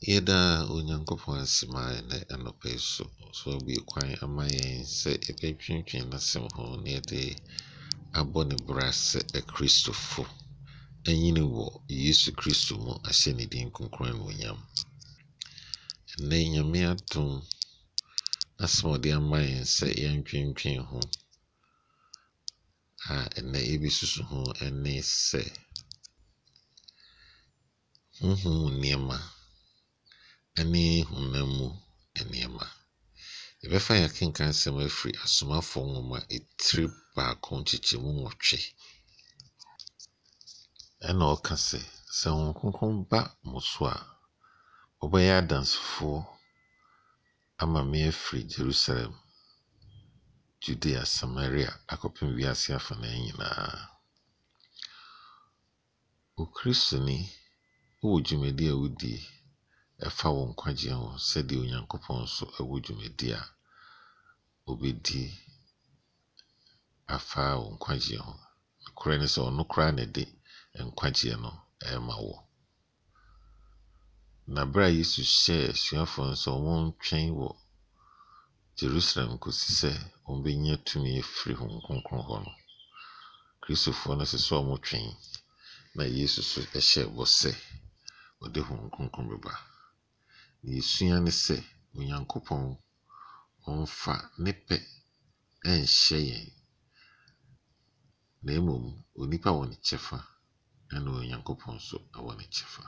Yɛda Onyankopɔn ase ma ɛnnɛ anɔpa yi so abue kwan ama yɛn sɛ yɛbɛtwentwɛn n'asɛm ho na yɛde abɔ ne bra sɛ Akristofo anyini wɔ Yesu Kristo mu ahyɛ ne din kronkron anuonyam. Ɛnnɛ Nyame adom asɛm a ɔde ama yɛn sɛ yɛntwentwɛn ho a ɛnnɛ yɛbɛsusu ho ne sɛ honhom mu nneɛma ne honam mu nneɛma. Yɛbɛfa yɛn akenkan asɛm afiri Asomafoɔ nwoma etiri 1:8. Ɛna ɔka sɛ, sɛ Honhom Kronkron ba mo so a, wɔbɛyɛ adansefoɔ ama me afiri Jerusalem, Judea, Samaria akɔpem wiase afanan nyinaa. Okristoni wɔ dwumadi a wodi ɛfa wo nkwagye ho sɛdeɛ Onyankopɔn nso wɔ dwumadi a obɛdi afa wo nkwagye ho. Nokorɛ ne sɛ ɔno koraa na ɛde nkwagyeɛ no ɛrema wo. Na bere a Yesu hyɛɛ asuafoɔ no sɛ wɔntwɛn wɔ Jerusalem kɔsi sɛ wɔbɛnya tumi afiri Honhom Kronkron hɔ no, Kristofoɔ no sɛ wɔtwɛn, na Yesu nso hyɛɛ bɔ sɛ ɔde Honhom Kronkron bɛba. Na yɛsua ne sɛ Onyankopɔn ɔmfa ne pɛ ɛnhyɛ yɛn, na mmom onipa wɔ ne kyɛfa ɛna Onyankopɔn nso wɔ ne kyɛfa.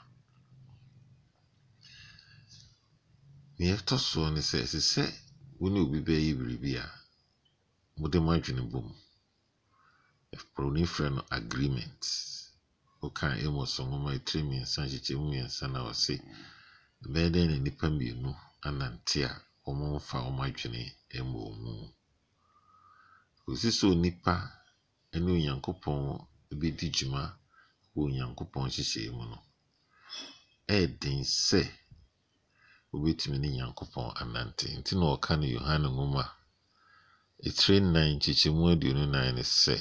Nea ɛtɔ soɔ ne sɛ ɛsɛ sɛ wo ne obi bɛyɛ biribi a mode mo adwene bɔ mu. Buroni frɛ no agreement. Woka Amos nwoma etiri 3 nkyekyɛmu 3 na ɔse ɛbɛyɛ dɛn na nnipa mmienu anante a wɔmfa wɔn adwene mmɔ mu. Kɔsi sɛ onipa ne Onyankopɔn bɛdi dwuma wɔ Onyankopɔn nhyehyɛeɛ mu no, ɛyɛ den sɛ wobɛtumi ne Nyankopɔn anante. Nti na ɔka no Yohane nwoma etiri 4 nkyekyɛmu 29 ne sɛ,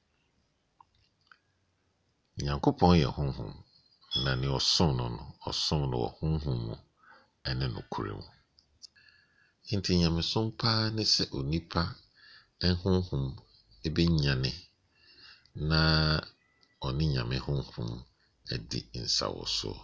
Nyankopɔn yɛ honhom, na nea ɔsom no wɔ honhom mu ne nokorɛ mu. Nti nyamesom paa ne sɛ onipa honhom bɛnyane na ɔne Nyame honhom adi nsawosoɔ.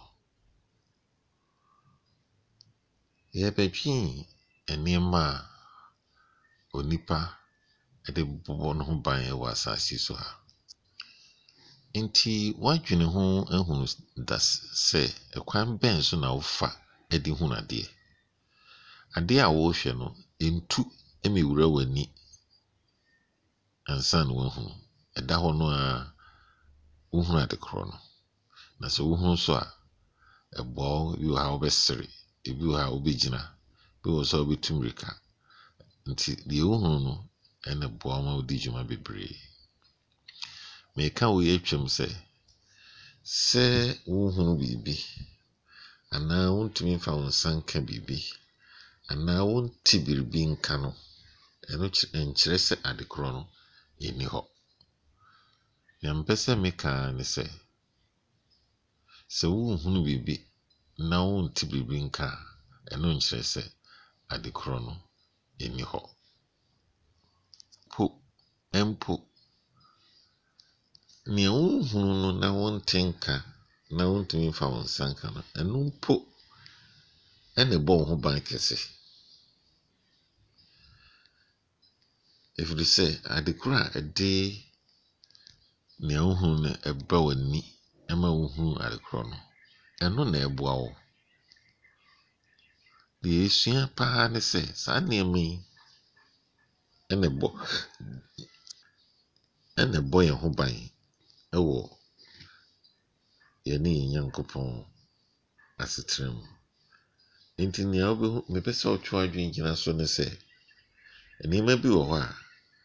Yɛbɛdwen nneɛma a onipa de bobɔ ne ho ban wɔ asase so ha. Nti woadwene ho ahunu da sɛ ɛkwan bɛn so na wofa de hunu adeɛ. Adeɛ a wɔrehwɛ no, ntu mmɛwura w'ani ansa na woahunu. Ɛda hɔ no a wohunu ade korɔ no. Na sɛ wohunu nso a, ɛboa wo. Ebi wɔ ha a wobɛsere, ebi wɔ ha a wobɛgyina, ebi wɔ so a wobɛtu mmirika. Nti deɛ wohunu no ɛna boa wo ma wodi dwuma bebree. Meka wei atwam sɛ wohunu biribi anaa wontumi mfa wo nsa nka biribi anaa wonte biribi nka no, ɛno nkyerɛ sɛ ade korɔ no ɛnni hɔ. Nea mepɛ sɛ meka ne sɛ wonhunu biribi na wonte biribi nka a, ɛno nkyerɛ sɛ ade korɔ no ɛnni hɔ. Mpo nea wonhunu no na wonte nka na wontumi mfa wo nsa nka no, ɛno mpo ɛna ɛbɔ wo ho ban kɛse. Ɛfiri sɛ ade korɔ a ɛde nea wohunu no ɛba w'ani ma wohunu ade korɔ no, ɛno na ɛboa wo. Deɛ yɛsua paa ne sɛ saa nneɛma yi ɛna ɛbɔ yɛn ho ban wɔ yɛne yɛn Nyankopɔn asetena mu. Nti nea mepɛ sɛ wotwe w'adwene gyina so ne sɛ, nneɛma bi wɔ hɔ a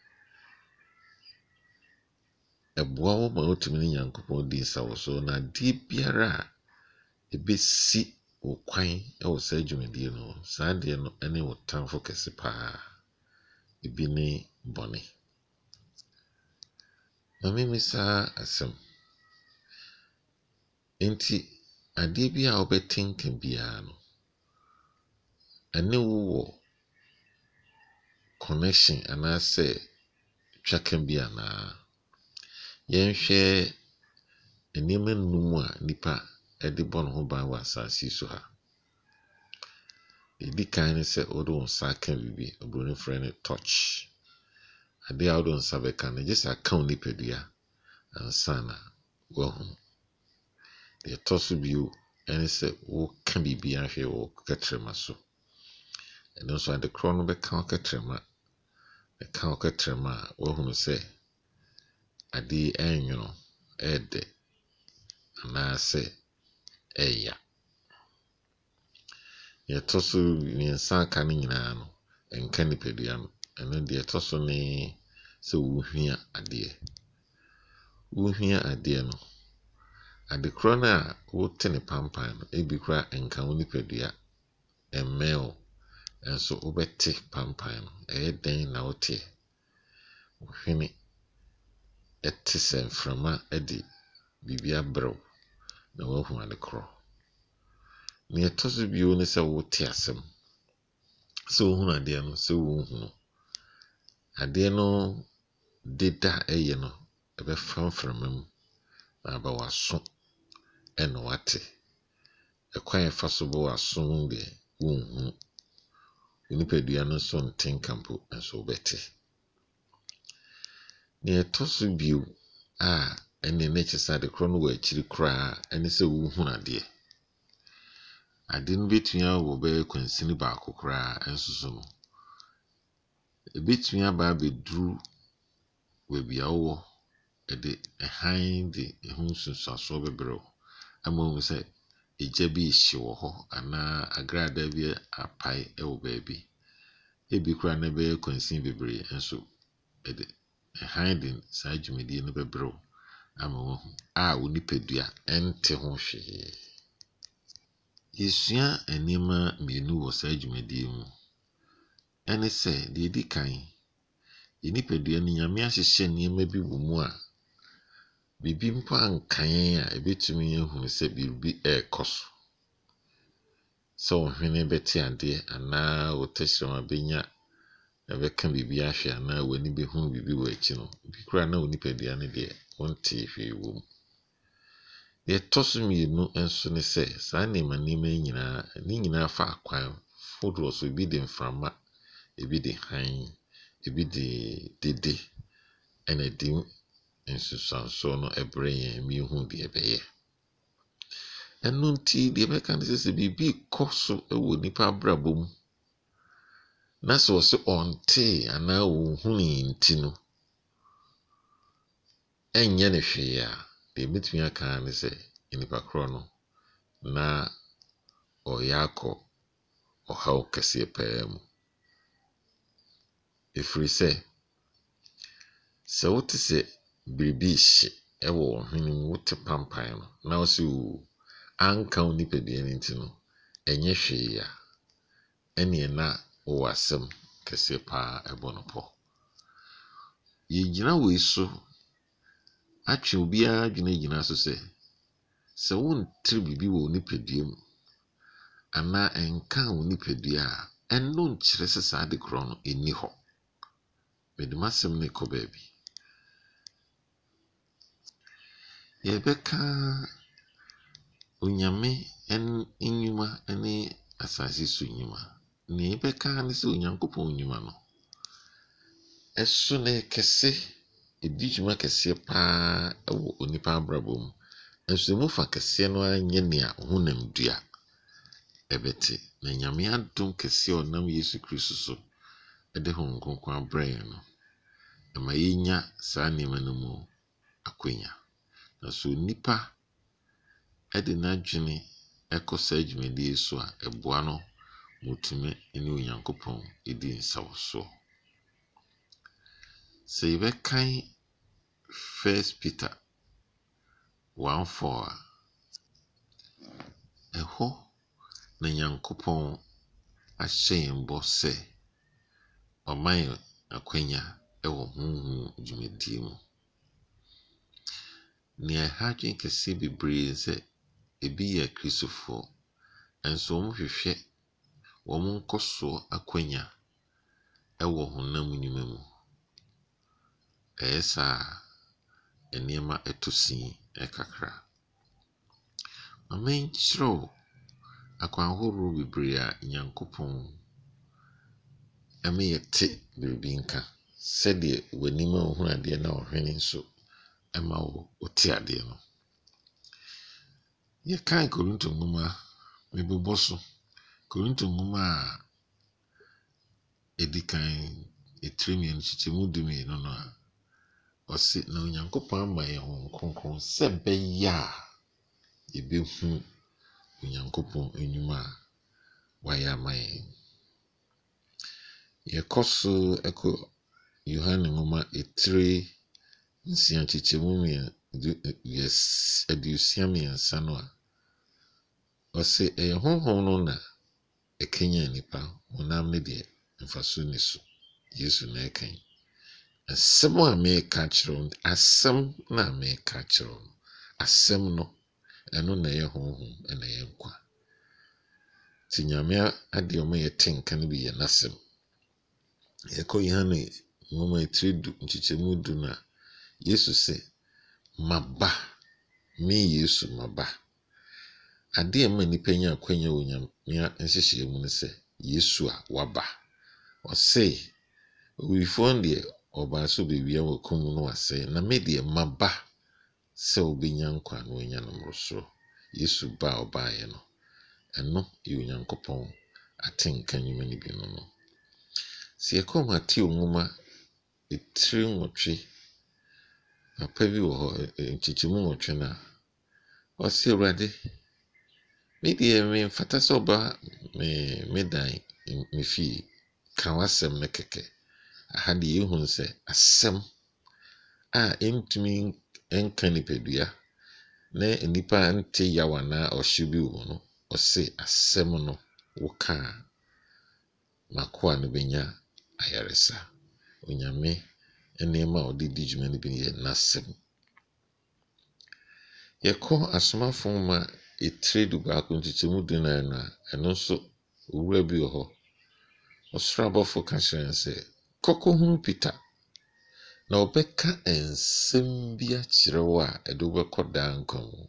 ɛboa wo ma wotumi ne Nyankopɔn di nsawosoɔ, na adeɛ biara a ɛbɛsi wo kwan wɔ saa dwumadie no, saa adeɛ no ne wo tamfo kɛse paa. Ebi ne bɔne. Ma memmisa asɛm. Nti adeɛ bi a wobɛte nka biara no, ɛne wo connection anaasɛ twaka bi anaa. Yɛnhwɛ nneɛma nnum a nipa de bɔ ne ho ban wɔ asase yi so ha. Ɛdi kan ne sɛ wode wo nsa aka biribi, Oburoni frɛ no touch. Adeɛ a wode wo nsa bɛka no gye sɛ aka wo nipadua ansa na woahu. Deɛ ɛtɔ so bio ne sɛ woka biribi ahwɛ wɔ kɛtrɛma so. Ɛno nso ade korɔ no bɛka wo kɛtrɛma. Ɛka wo kɛtrɛma a woahunu sɛ adeɛ ɛnwono, ɛɛdɛ anaasɛ ɛɛya. Deɛ ɛtɔ so mmiɛnsa aka no nyinaa no, ɛnka nipadua no. Ɛno deɛ ɛtɔ so ne sɛ wohia adeɛ. Wohia adeɛ no, ade korɔ no a wote ne pampan no, ebi koraa ɛnka wo nipadua, ɛmmɛn wo. Nso wobɛte pampan no, ɛyɛ dɛn na woteɛ. Wohwene ɛte sɛ mframa de biribi abrɛ wo na woahu ade korɔ. Nea ɛtɔ so bio ne sɛ wote asɛm. Sɛ wohunu adeɛ no, sɛ wonhunu. Adeɛ no deda a ɛyɛ no, ɛbɛfa mframa mu na aba w'aso ɛna woate. Ɛkwan a ɛfa so bɔ w'aso mu deɛ wonhunu. Wo nipadua no nso nte nka mpo nso wobɛte. Nea ɛtɔ so bio a ɛne no kyerɛ sɛ ade korɔ no wɔ akyiri koraa ɛne sɛ wohunu adeɛ. Ade no bɛtumi awɔ bɛyɛ kwansini baako koraa nso so no, ɛbɛtumi aba abɛduru baabi a wowɔ, ɛde hann de ɛho nsunsuasoɔ bɛbrɛ wo ama wohu sɛ egya bi rehye wɔ hɔ anaa agradaa bi apae wɔ baabi. Ebi koraa na ɛbɛyɛ kwansini bebree nso ɛde hann de saa dwumadie no bɛbrɛ wo ama woahu a wo nipadua ɛnte ho hwee. Yɛsua nneɛma mmienu wɔ saa dwumadie mu. Ɛne sɛ, deɛ ɛdi kan, yɛn nipadua no Nyame ahyehyɛ nneɛma bi wɔ mu a biribi mpo anka yɛn a ɛbɛtumi ahunu sɛ biribi ɛrekɔ so. Sɛ wo hwene bɛte adeɛ anaa wo tɛkrɛma bɛnya ɛbɛka biribi ahwɛ anaa w'ani bɛhunu biribi wɔ akyi no, bi koraa na wo nipadua no deɛ wontee hwee wɔ mu. Deɛ ɛtɔ so mmienu nso ne sɛ, saa nneɛma yi nyinaa, ne nyinaa fa akwan fodoɔ so. Ebi de mframa, ebi de hann, ebi de dede, ɛna de nsunsuansoɔ no ɛbrɛ yɛn ma yɛhu deɛ ɛbɛyɛ. Ɛno nti deɛ ɛbɛka ne sɛ biribi rekɔ so wɔ nipa abrabɔ mu na sɛ ɔsɛ ɔntee anaa ɔnhunii nti no, ɛnyɛ ne hwee a, deɛ mɛtumi aka ne sɛ nipa korɔ no na ɔreyɛ akɔ ɔhaw kɛseɛ paa mu. Ɛfiri sɛ, sɛ wote sɛ biribi rehye wɔ wo hwene mu, wote pampan no na wo sɛ anka wo nipadua no nti no, ɛnyɛ hwee a, ɛneɛ na wowɔ asɛm kɛseɛ paa ɛbɔ no pɔ. Yɛgyina wei so atwe obiara adwene gyina so sɛ wontere biribi wɔ wo nipadua mu anaa ɛnka wo nipadua a, ɛno nkyerɛ sɛ saa ade korɔ no ɛnni hɔ. Mede m'asɛm no kɔ baabi. Yɛbɛka Onyame nnwuma ne asase so nnwuma. Nea yɛbɛka ne sɛ Onyankopɔn nnwuma no, ɛso no yɛ kɛse. Ɛdi dwuma kɛseɛ paa wɔ onipa abrabɔ mu. Nso emu fa kɛseɛ no ara nyɛ nea honam dua ɛbɛte. Na Nyame adom kɛseɛ a ɔnam Yesu Kristo so ɛde Honhom Kronkron abrɛ yɛn no, ɛma yɛnya saa nneɛma no mu akwanya. Na so nipa ɛde n'adwene ɛkɔ saa dwumadie so a, ɛboa no ma ɔtumi ne Onyankopɔn ɛdi nsawsoɔ. Sɛ yɛbɛkan 1 Peter 1:4 a, ɛhɔ na Nyankopɔn ahyɛ yɛn bɔ sɛ ɔma yɛn akwanya ɛwɔ honhom dwumadie mu. Nea ɛha adwene kɛseɛ bebree sɛ ebi yɛ Akristofoɔ nso wɔhwehwɛ wɔn nkɔsoɔ akwanya ɛwɔ honam nnwuma mu. Ɛyɛ saa nneɛma ɛtɔ sin ɛkakra. Maame nkyerɛw akwan ahorow bebree a Nyankopɔn ɛma yɛte biribi nka. Sɛdeɛ w'anim a wohunu adeɛ na ɔhwene nso ɛma wote adeɛ no. Yɛkan Korinto nwoma mebobɔ so. Korinto nwoma a ɛdi kan ɛtiri mmienu kyekyɛmu 12 no a ɔse na Onyankopɔn ama yɛn Honhom Kronkron sɛ bɛyɛ a yɛbɛhu Onyankopɔn nnwuma a wayɛ ama yɛn. Yɛkɔ so ɛkɔ Yohane nwoma ɛtiri 6 kyekyɛmu 63 no a ɔse ɛyɛ Honhom no na ɛkanya nipa, honam ne deɛ mfaso ni so. Yesu na ɛkan. Asɛm a meka kyerɛw no, asɛm na meka kyerɛw no. Asɛm no ɛno na ɛyɛ honhom ɛna ɛyɛ nkwa. Nti Nyame adeɛ ɔma yɛte nka no bi yɛ n'asɛm. Yɛkɔ Yohane nwoma ɛtiri 10 nkyekyɛmu 10 no a Yesu sɛ maba, me Yesu maba. Adeɛ ɛma nipa nya akwanya wɔ Nyame nhyehyɛe mu no sɛ Yesu a waba. Ɔse owifoɔ deɛ ɔbaa so bebia wɔ kum no wasɛe, na me deɛ maba sɛ wobɛnya nkwa na wɔanya no mmoroso. Yesu ba a ɔbaeɛ no ɛno yɛ Onyankopɔn atenka nnwuma no bi no. Sɛ yɛkɔ Mateo nwoma ɛtiri 8 papa bi wɔ hɔ nkyekyɛmu 8 no a ɔse Awurade me deɛ memfata sɛ ɔba me dan me fie ka w'asɛm no kɛkɛ. Aha deɛ yɛhu sɛ asɛm a ɛntumi ɛnka nipadua na nipa nte yaw anaa ɔhye bi wɔ no. Ɔse asɛm no woka a makoa no bɛnya ayaresa. Onyame nneɛma a ɔde di dwuma no bi yɛ n'asɛm. Yɛkɔ Asomafo nwoma ɛtiri 11 nkyekyɛmu 14 no a ɛno nso owura bi wɔ hɔ. Ɔsoro abɔfo ka kyerɛ no sɛ kɔkɔhunu Peter na ɔbɛka nsɛm bi akyerɛ wo a ɛde wobɛkɔ daa nkwa mu.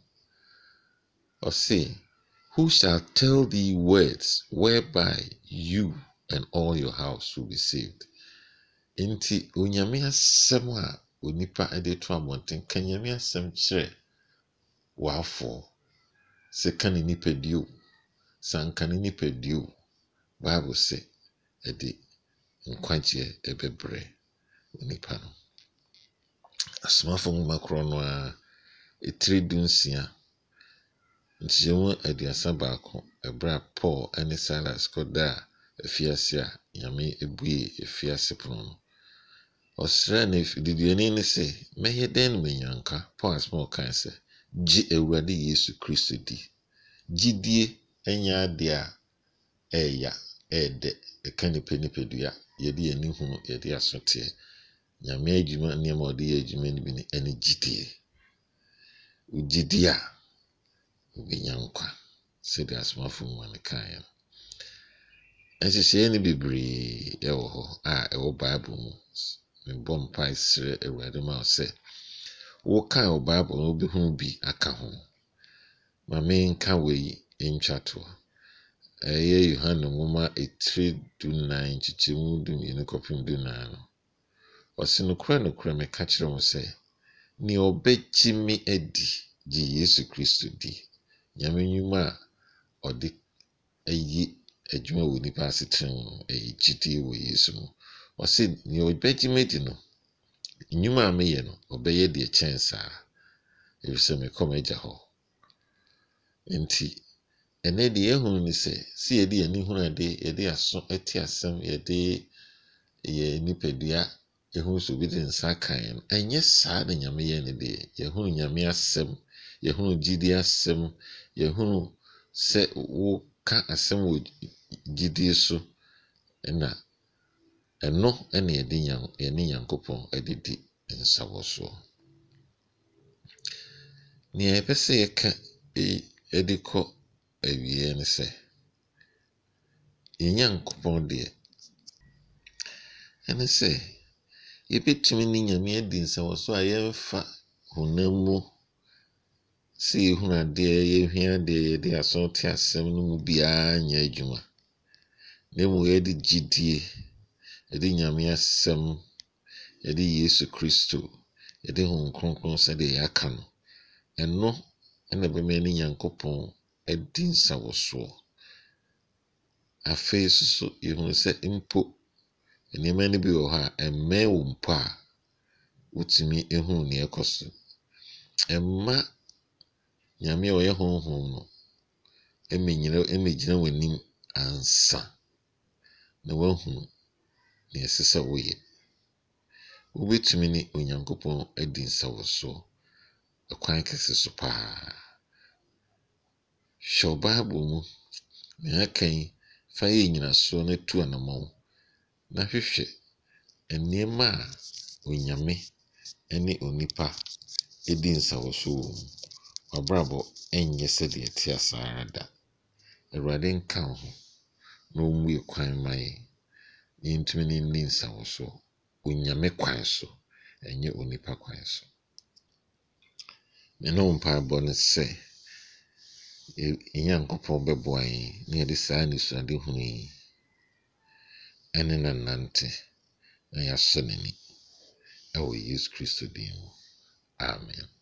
Ɔse, who shall tell thee words whereby you and all your house will be saved. Enti Onyame asɛm a onipa ɛde to abɔnten ka Nyame asɛm kyerɛ w'afoɔ. Sɛ ka ne nipadua o, sanka ne nipadua o, Bible sɛ ɛde nkwagyeɛ ɛbɛbrɛ onipa no. Asomafo nwoma korɔ no a ɛtiri 16 nkyekyɛmu 31 ɛberɛ a Paul ɛne Silas kɔdaa afiase a Nyame ebue afiase pono no. Ɔsrɛ no didiani ne sɛ mɛyɛ dɛn na manya nkwa. Paul asɛm a ɔkae sɛ gye Awurade Yesu Kristo di. Gyidie ɛnyɛ adeɛ a ɛyɛ ɛɛdɛ ɛka nipadua yɛde yɛni hunu yɛde aso teɛ. Nyame adwuma nneɛma a ɔde yɛ adwuma no bi ne ɛne gyidie. Wogyidie a wobɛnya nkwa sɛdeɛ Asomafo nwoma no kaeɛ no. Nhyehyɛeɛ no bebree ɛwɔ hɔ a ɛwɔ Bible mu. Mebɔ mpae srɛ Awurade ma wo sɛ wokae wɔ Bible no wobɛhu bi aka ho. Ma menka wei ntwa toɔ. Ɛyɛ Yohane nwoma ɛtiri 14 nkyekyɛmu 12 kɔpem 14 no. Ɔse nokorɛ meka kyerɛ wo sɛ nea ɔbɛgye me adi gye Yesu Kristo di. Nyame nnwuma a ɔde ayi adwuma wɔ nipa asetena mu no ɛyɛ gyidie wɔ Yesu mu. Ɔse nea ɔbɛgye me adi no nnwuma a meyɛ no ɔbɛyɛ deɛ kyɛn saa. Ɛfisɛ mekɔ m'Agya hɔ. Nti ɛnɛ deɛ yɛhunu ne sɛ yɛde yɛni hunu ade yɛde aso ɛte asɛm yɛde yɛ nipadua yɛhunu sɛ obi de nsa kan no. Ɛnyɛ saa na Nyame yɛ ne deɛ. Yɛhunu Nyame asɛm, yɛhunu gyidie asɛm, yɛhunu sɛ woka asɛm wɔ gyidie so na ɛno ɛna yɛde yɛne Nyankopɔn ɛde di nsawɔsoɔ. Nea yɛpɛ sɛ yɛka ɛde kɔ awie ne sɛ Nyankopɔn deɛ ɛne sɛ yɛbɛtumi ne Nyame adi nsawoso a yɛmfa honam mu sɛ yɛhunu adeɛ, yɛhia adeɛ, yɛde aso te asɛm no mu biara nyɛ adwuma. Na mmom yɛde gyidie, yɛde Nyame asɛm, yɛde Yesu Kristo, yɛde Honhom Kronkron sɛdeɛ yɛaka no. Ɛno ɛna ɛbɛma ne Nyankopɔn adi nsawosoɔ. Afei nso yɛhunu sɛ mpo nneɛma no bi wɔ hɔ a ɛmmɛn wo mpo a wotumi hunu nea ɛkɔ so. Ɛmma Nyame a ɔyɛ Honhom no ɛmmɛgyina w'anim ansa na woahunu nea ɛsɛ sɛ woyɛ. Wobɛtumi ne Onyankopɔn adi nsawosoɔ ɛkwan kɛse so paa. Hwɛ wo Bible mu, nea aka yi, fa yɛ nnyinasoɔ na tu anammɔn na hwehwɛ nneɛma a Onyame ne onipa di nsawosoɔ wɔ mu. W'abrabɔ ɛnyɛ sɛdeɛ ɛte saa ara da. Awurade nka wo ho na ɔmmue kwan mma yɛn na yɛntumi nni nsawosoɔ Onyame kwan so, ɛnyɛ onipa kwan so. Me ne wo mpaebɔ ne sɛ Nyankopɔn bɛboa yɛn na yɛde saa anisoadehunu yi ɛne no nnante na yɛasɔ n'ani ɛwɔ Yesu Kristo din mu. Amen.